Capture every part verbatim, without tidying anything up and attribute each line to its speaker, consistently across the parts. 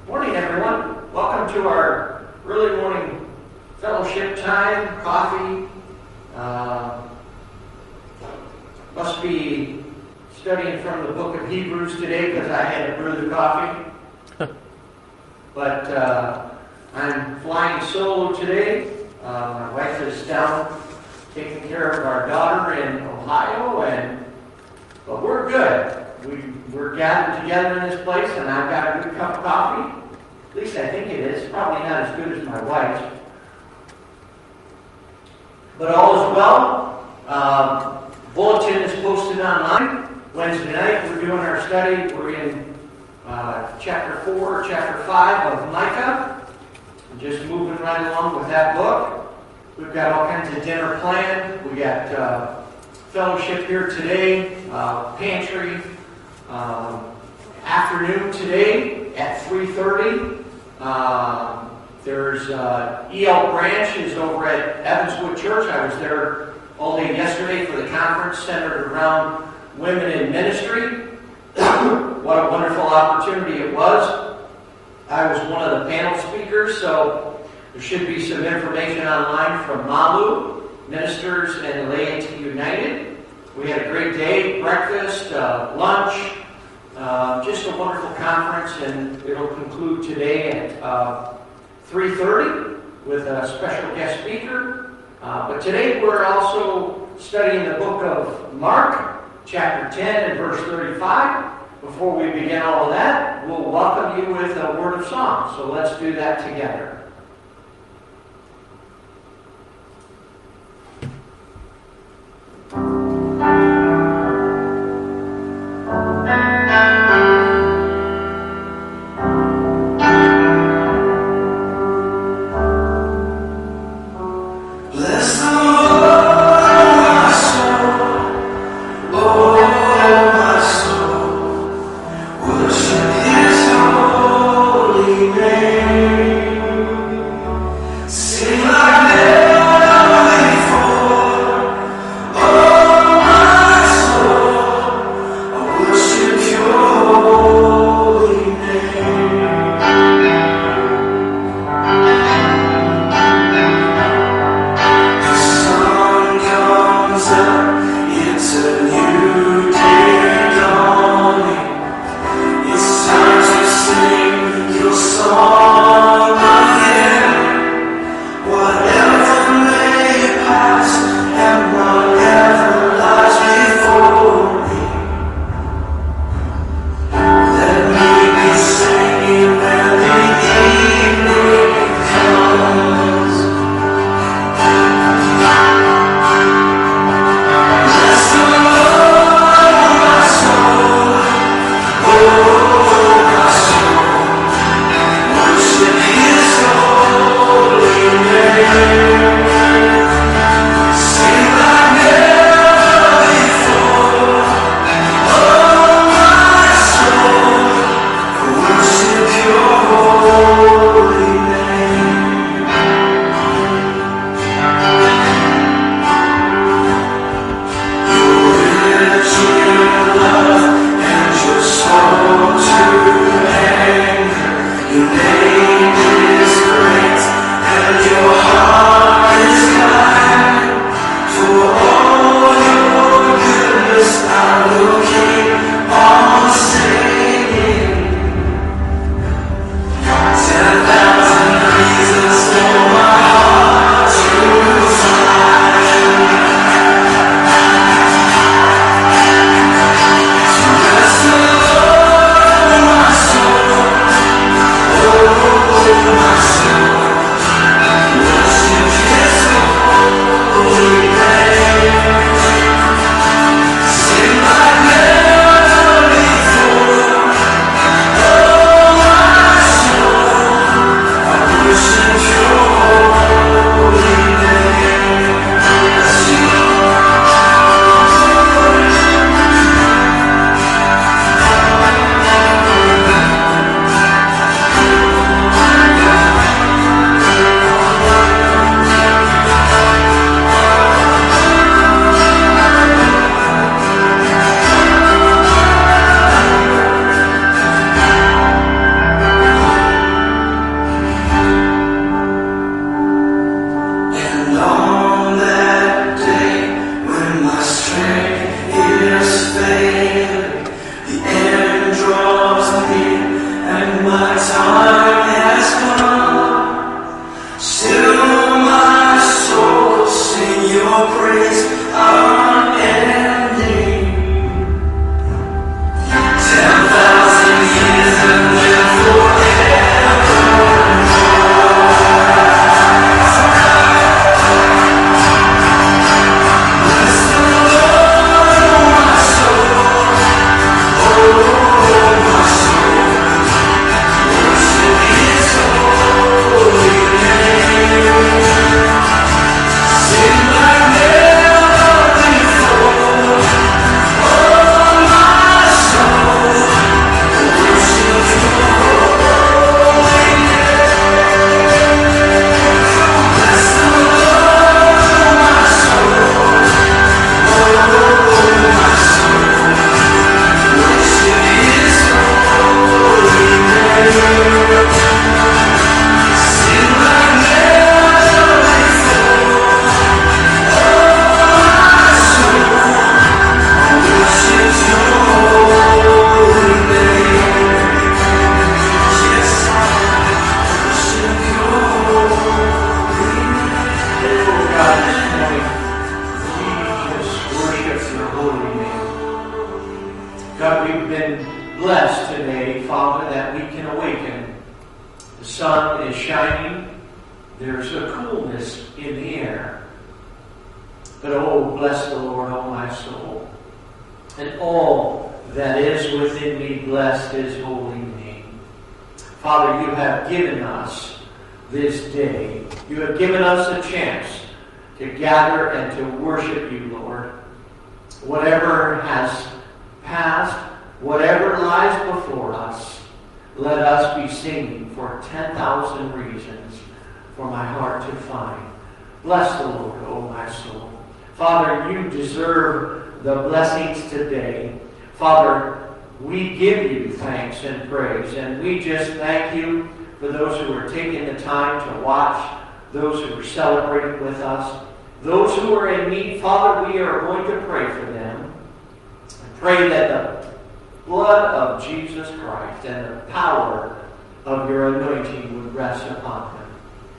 Speaker 1: Morning, everyone. Welcome to our early morning fellowship time, coffee. Uh, must be studying from the book of Hebrews today because I had to brew the coffee. But uh, I'm flying solo today. Uh, my wife is down taking care of our daughter in Ohio, and but we're good. We, we're gathered together in this place, and I've got a good cup of coffee. At least I think it is. Probably not as good as my wife's. But all is well. Um, bulletin is posted online. Wednesday night we're doing our study. We're in uh, chapter four, chapter five of Micah. We're just moving right along with that book. We've got all kinds of dinner planned. We got uh, fellowship here today, uh, pantry. Um, afternoon today at three thirty. Um, there's uh, E L Branch is over at Evanswood Church. I was there all day yesterday for the conference centered around women in ministry. What a wonderful opportunity it was. I was one of the panel speakers, so there should be some information online from Malu, Ministers and Laity United. We had a great day, breakfast, uh, lunch, uh, just a wonderful conference, and it'll conclude today at uh, three thirty with a special guest speaker. Uh, but today we're also studying the book of Mark, chapter ten and verse thirty-five. Before we begin all of that, we'll welcome you with a word of song. So let's do that together.
Speaker 2: Worship His holy name.
Speaker 1: knowing that we can awaken. The sun is shining. There's a coolness in the air. But oh, bless the Lord, oh my soul. And all that is within me, bless his holy name. Father, you have given us this day. You have given us a chance to gather and to worship you, Lord. Whatever has passed, whatever lies before us, let us be singing for ten thousand reasons for my heart to find. Bless the Lord, O my soul. Father, you deserve the blessings today. Father, we give you thanks and praise, and we just thank you for those who are taking the time to watch, those who are celebrating with us, those who are in need. Father, we are going to pray for them. I pray that the blood of Jesus Christ and the power of your anointing would rest upon them.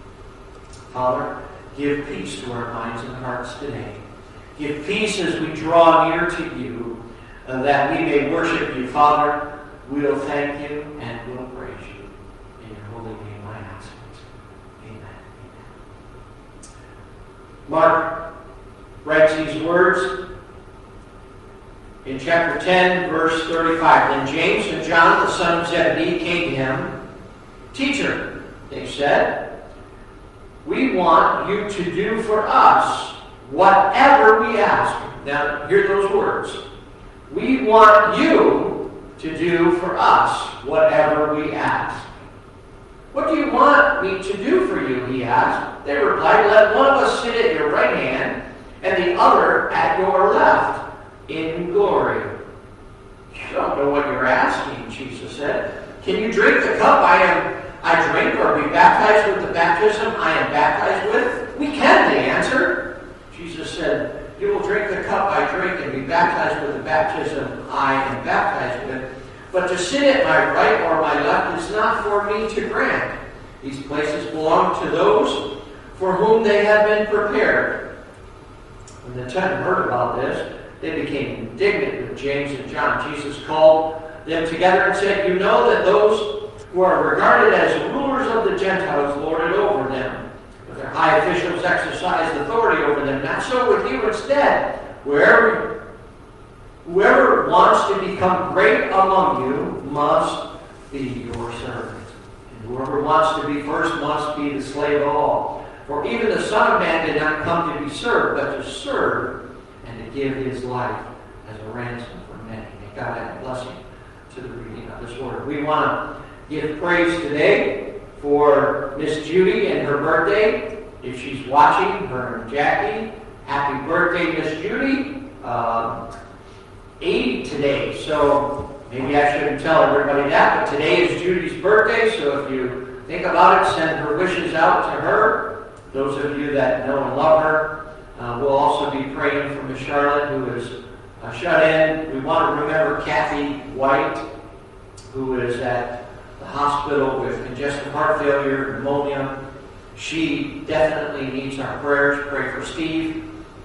Speaker 1: Father, give peace to our minds and hearts today. Give peace as we draw near to you, uh, that we may worship you. Father, we'll thank you and we'll praise you. In your holy name I ask it. Amen. Amen. Mark writes these words in chapter ten, verse thirty-five. Then James and John, the son of Zebedee, came to him. Teacher, they said, we want you to do for us whatever we ask. Now, hear those words. We want you to do for us whatever we ask. What do you want me to do for you? He asked. They replied, let one of us sit at your right hand and the other at your left in glory. You don't know what you're asking, Jesus said. Can you drink the cup I am I drink, or be baptized with the baptism I am baptized with? We can, they answered. Jesus said, you will drink the cup I drink and be baptized with the baptism I am baptized with. But to sit at my right or my left is not for me to grant. These places belong to those for whom they have been prepared. When the ten heard about this, they became indignant with James and John. Jesus called them together and said, you know that those who are regarded as rulers of the Gentiles lord it over them, but their high officials exercise authority over them. Not so with you. Instead, wherever, whoever wants to become great among you must be your servant. And whoever wants to be first must be the slave of all. For even the Son of Man did not come to be served, but to serve and to give his life as a ransom for many. May God add a blessing to the reading of this word. We want to give praise today for Miss Judy and her birthday. If she's watching, her and Jackie, happy birthday, Miss Judy. Um, eighty today, so maybe I shouldn't tell everybody that, but today is Judy's birthday, so if you think about it, send her wishes out to her. Those of you that know and love her, uh, we'll also be praying for Miss Charlotte, who is uh, shut in. We want to remember Kathy White, who is at the hospital with congestive heart failure, pneumonia. She definitely needs our prayers. Pray for Steve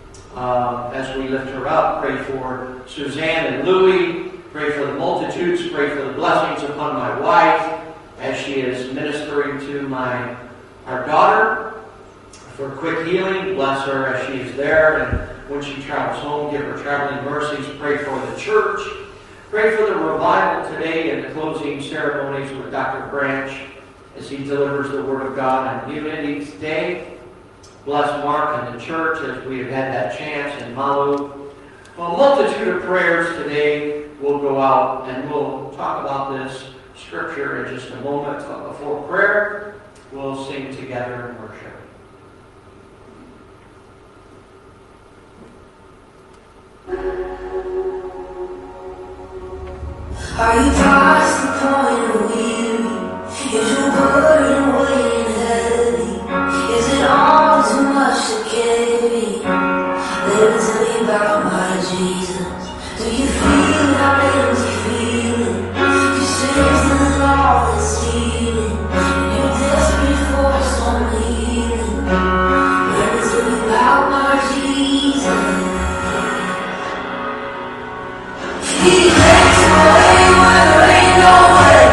Speaker 1: uh, as we lift her up. Pray for Suzanne and Louie. Pray for the multitudes. Pray for the blessings upon my wife as she is ministering to my our daughter for quick healing. Bless her as she is there, and when she travels home, give her traveling mercies. Pray for the church. Pray for the revival today and the closing ceremonies with Doctor Branch as he delivers the Word of God on Unity today. Bless Mark and the church as we have had that chance in Malu. Well, a multitude of prayers today will go out, and we'll talk about this scripture in just a moment. But before prayer, we'll sing together in worship.
Speaker 2: Are you past the point of weary? Is your burden weighing heavy? Is it all too much to carry? Let me tell you about my Jesus. Do you feel that empty feeling? You sense the law is healing, and you're desperate for some healing. Let me tell you about my Jesus. He takes away when there ain't no way.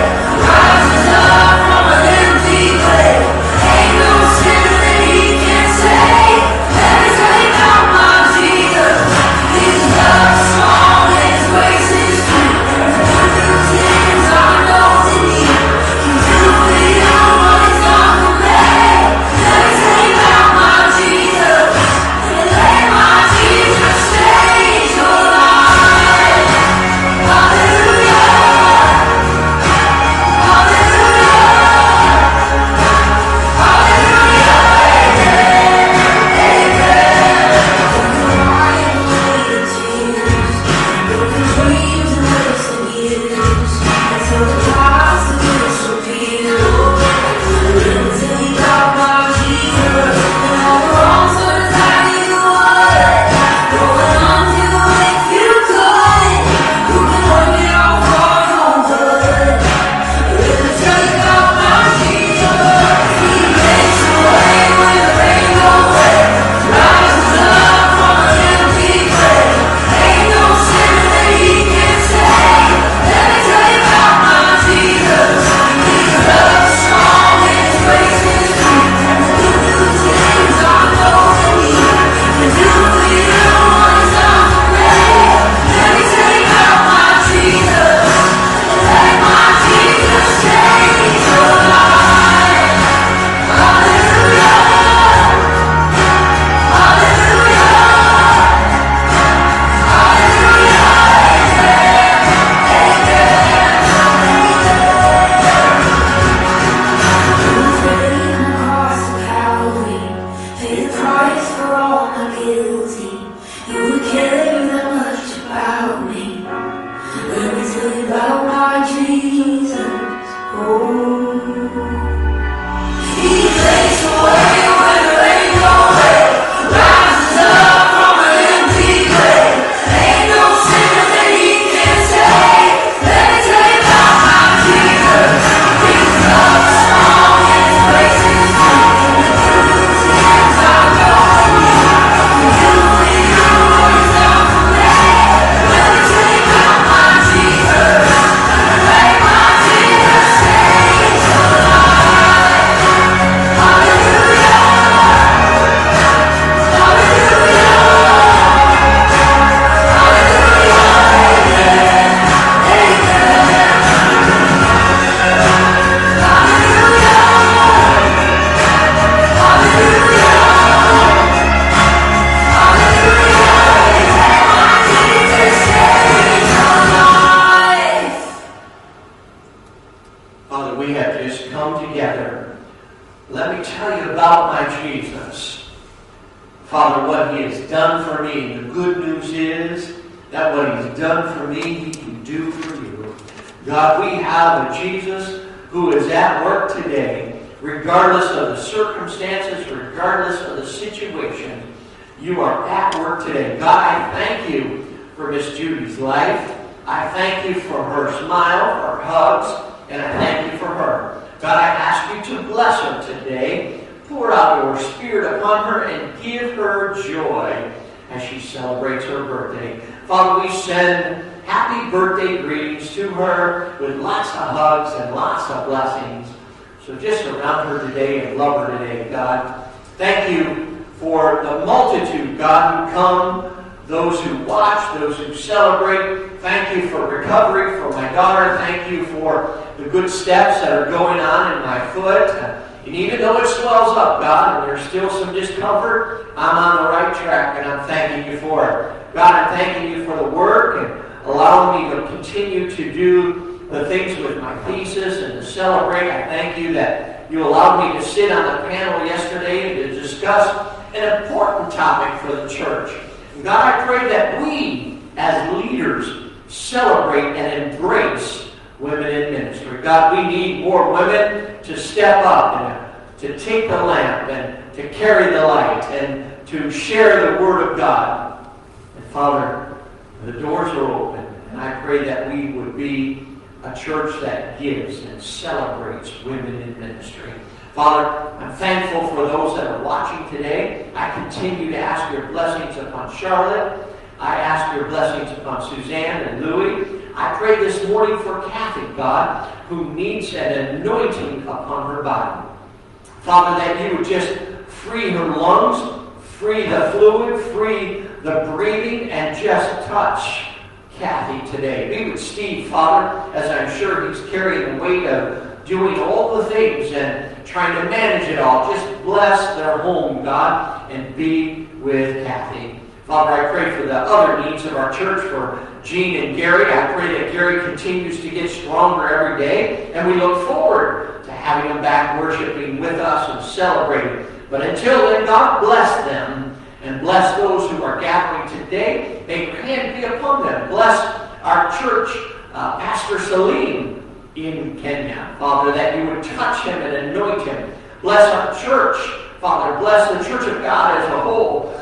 Speaker 1: Father, we have just come together. Let me tell you about my Jesus. Father, what he has done for me. The good news is that what he's done for me, he can do for you. God, we have a Jesus who is at work today, regardless of the circumstances, regardless of the situation. You are at work today. God, I thank you for Miss Judy's life. I thank you for her smile, her hugs, and I thank you for her. God, I ask you to bless her today. Pour out your Spirit upon her and give her joy as she celebrates her birthday. Father, we send happy birthday greetings to her with lots of hugs and lots of blessings. So just surround her today and love her today, God. Thank you for the multitude, God, who come, those who watch, those who celebrate. Thank you for recovery for my daughter. Thank you for the good steps that are going on in my foot. And even though it swells up, God, and there's still some discomfort, I'm on the right track, and I'm thanking you for it. God, I'm thanking you for the work and allowing me to continue to do the things with my thesis and to celebrate. I thank you that you allowed me to sit on the panel yesterday to discuss an important topic for the church. And God, I pray that we, as leaders, celebrate and embrace women in ministry. God, we need more women to step up and to take the lamp and to carry the light and to share the Word of God. And Father, the doors are open, and I pray that we would be a church that gives and celebrates women in ministry. Father, I'm thankful for those that are watching today. I continue to ask your blessings upon Charlotte. I ask your blessings upon Suzanne and Louie. I pray this morning for Kathy, God, who needs an anointing upon her body. Father, that you would just free her lungs, free the fluid, free the breathing, and just touch Kathy today. Be with Steve, Father, as I'm sure he's carrying the weight of doing all the things and trying to manage it all. Just bless their home, God, and be with Kathy. Father, I pray for the other needs of our church, for Gene and Gary. I pray that Gary continues to get stronger every day, and we look forward to having him back worshiping with us and celebrating. But until then, God, bless them and bless those who are gathering today. May your hand be upon them. Bless our church, uh, Pastor Salim in Kenya, Father, that you would touch him and anoint him. Bless our church, Father. Bless the church of God as a whole.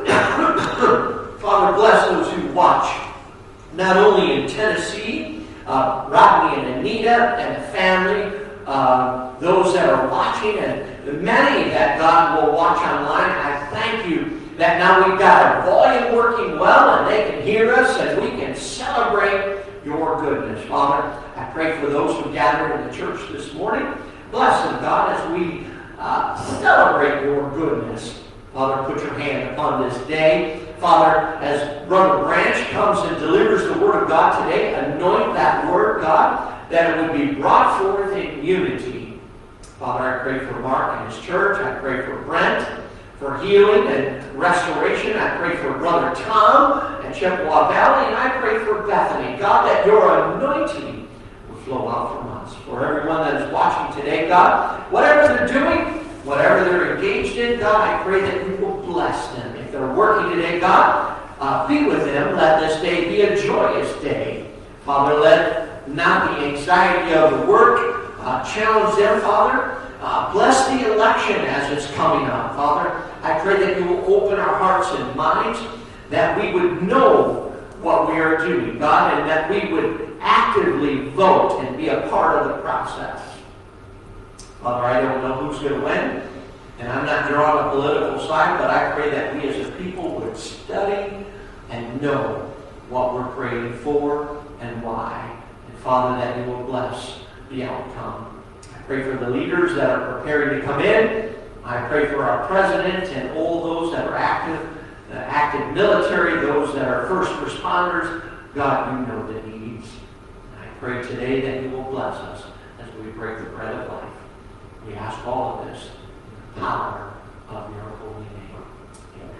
Speaker 1: Father, bless those who watch, not only in Tennessee, uh, Rodney and Anita and the family, uh, those that are watching, and the many that God will watch online. I thank you that now we've got our volume working well, and they can hear us, and we can celebrate your goodness. Father, I pray for those who gathered in the church this morning. Bless them, God, as we uh, celebrate your goodness. Father, put your hand upon this day. Father, as Brother Branch comes and delivers the Word of God today, anoint that Word, God, that it would be brought forth in unity. Father, I pray for Mark and his church. I pray for Brent for healing and restoration. I pray for Brother Tom and Chippewa Valley, and I pray for Bethany. God, that your anointing will flow out from us. For everyone that is watching today, God, whatever they're doing, whatever they're engaged in, God, I pray that you will bless them. If they're working today, God, uh, be with them. Let this day be a joyous day. Father, let not the anxiety of the work uh, challenge them, Father. Uh, bless the election as it's coming up, Father. I pray that you will open our hearts and minds, that we would know what we are doing, God, and that we would actively vote and be a part of the process. Father, I don't know who's going to win, and I'm not drawing a political side, but I pray that we as a people would study and know what we're praying for and why. And Father, that you will bless the outcome. I pray for the leaders that are preparing to come in. I pray for our president and all those that are active, the active military, those that are first responders. God, you know the needs. I pray today that you will bless us as we break the bread of life. We ask all of this in the power of your holy name. Amen.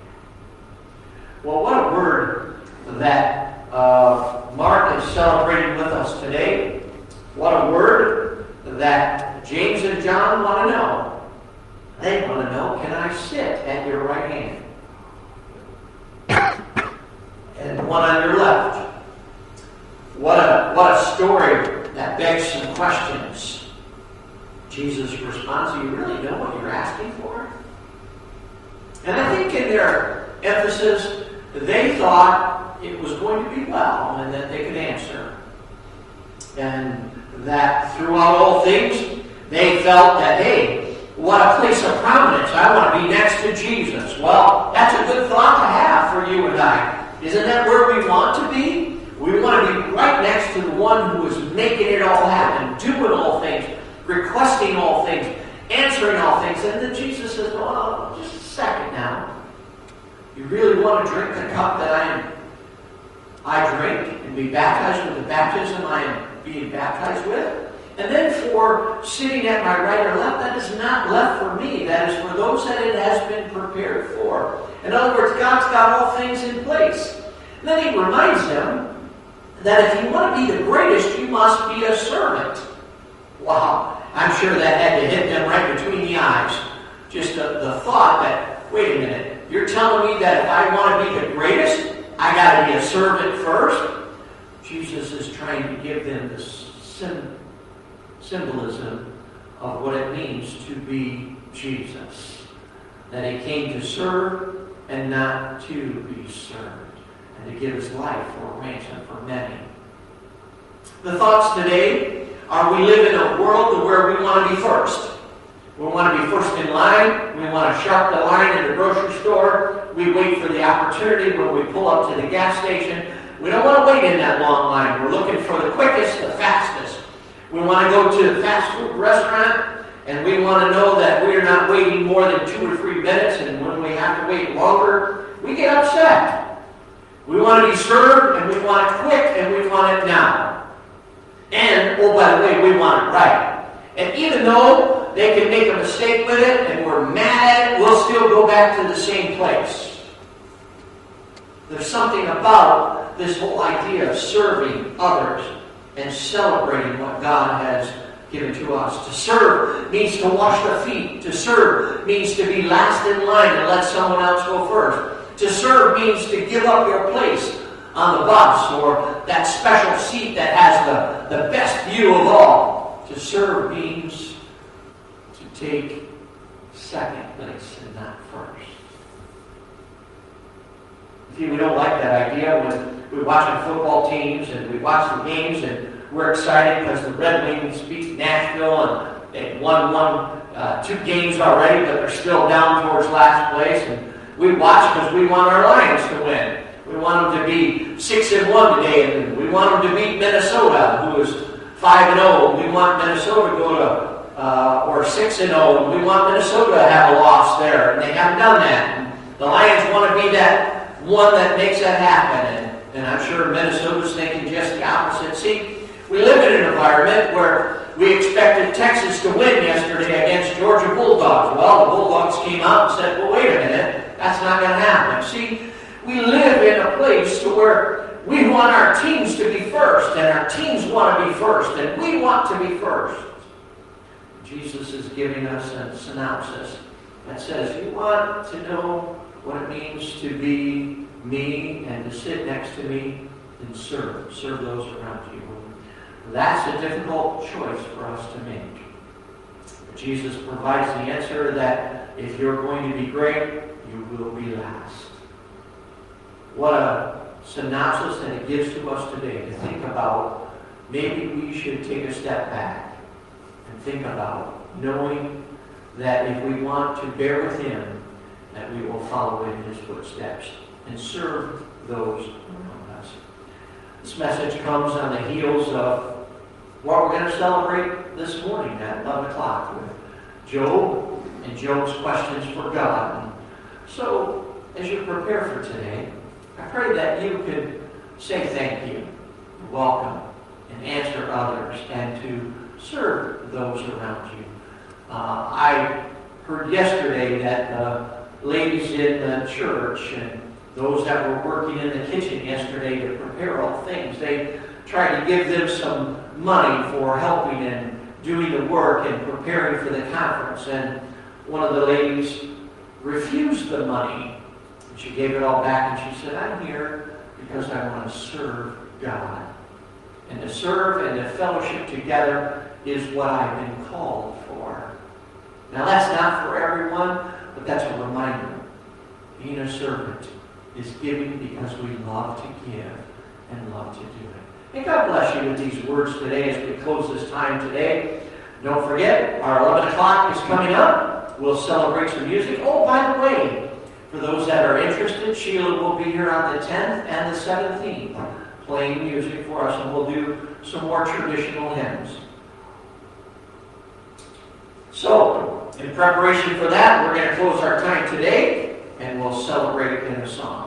Speaker 1: Well, what a word that uh, Mark is celebrating with us today. What a word that James and John want to know. They want to know, can I sit at your right hand? And one on your left. What a, what a story that begs some questions. Jesus responds, do you really know what you're asking for? And I think in their emphasis, they thought it was going to be well and that they could answer. And that throughout all things, they felt that, hey, what a place of prominence. I want to be next to Jesus. Well, that's a good thought to have for you and I. Isn't that where we want to be? We want to be right next to the one who is making it all happen, doing all things, requesting all things, answering all things. And then Jesus says, well, just a second now. You really want to drink the cup that I am, I drink and be baptized with the baptism I am being baptized with? And then for sitting at my right or left, that is not left for me. That is for those that it has been prepared for. In other words, God's got all things in place. And then he reminds them that if you want to be the greatest, you must be a servant. Wow. I'm sure that had to hit them right between the eyes. Just the, the thought that, wait a minute, you're telling me that if I want to be the greatest, I got to be a servant first? Jesus is trying to give them this sim- symbolism of what it means to be Jesus. That he came to serve and not to be served. And to give his life for a ransom for many. The thoughts today are we live in a world where we want to be first. We want to be first in line. We want to sharp the line in the grocery store. We wait for the opportunity when we pull up to the gas station. We don't want to wait in that long line. We're looking for the quickest, the fastest. We want to go to a fast food restaurant, and we want to know that we're not waiting more than two or three minutes, and when we have to wait longer, we get upset. We want to be served, and we want it quick, and we want it now. And, oh, by the way, we want it right. And even though they can make a mistake with it, and we're mad at it, we'll still go back to the same place. There's something about this whole idea of serving others and celebrating what God has given to us. To serve means to wash the feet. To serve means to be last in line and let someone else go first. To serve means to give up your place on the bus or that special seat that has the, the best view of all. To serve means to take second place and not first. See, we don't like that idea when we're watching football teams and we watch the games and we're excited because the Red Wings beat Nashville and they've won one, uh, two games already, but they're still down towards last place. And we watch because we want our Lions to win. We want them to be six and one today, and we want them to beat Minnesota, who is five and zero. We want Minnesota to go to uh, or six and zero, and we want Minnesota to have a loss there, and they haven't done that. And the Lions want to be that one that makes that happen, and, and I'm sure Minnesota's thinking just the opposite. See, we live in an environment where we expected Texas to win yesterday against Georgia Bulldogs. Well, the Bulldogs came out and said, well, wait a minute, that's not going to happen. See, we live in a place to where we want our teams to be first, and our teams want to be first, and we want to be first. Jesus is giving us a synopsis that says, you want to know what it means to be me and to sit next to me and serve, serve those around you. That's a difficult choice for us to make. Jesus provides the answer that if you're going to be great, you will be last. What a synopsis that it gives to us today to think about. Maybe we should take a step back and think about knowing that if we want to bear with him, that we will follow in his footsteps and serve those around us. This message comes on the heels of what we're going to celebrate this morning at eleven o'clock with Job and Job's questions for God. And so, as you prepare for today, I pray that you could say thank you, welcome, and answer others, and to serve those around you. Uh, I heard yesterday that uh, ladies in the church and those that were working in the kitchen yesterday to prepare all things, they tried to give them some money for helping and doing the work and preparing for the conference. And one of the ladies refused the money. She gave it all back and she said, I'm here because I want to serve God. And to serve and to fellowship together is what I've been called for. Now that's not for everyone, but that's a reminder. Being a servant is giving because we love to give and love to do it. And God bless you with these words today as we close this time today. Don't forget, our eleven o'clock is coming up. We'll celebrate some music. Oh, by the way, for those that are interested, Sheila will be here on the tenth and the seventeenth playing music for us, and we'll do some more traditional hymns. So, in preparation for that, we're going to close our time today, and we'll celebrate in a song.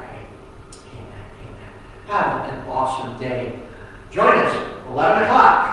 Speaker 1: Have an awesome day. Join us, eleven o'clock.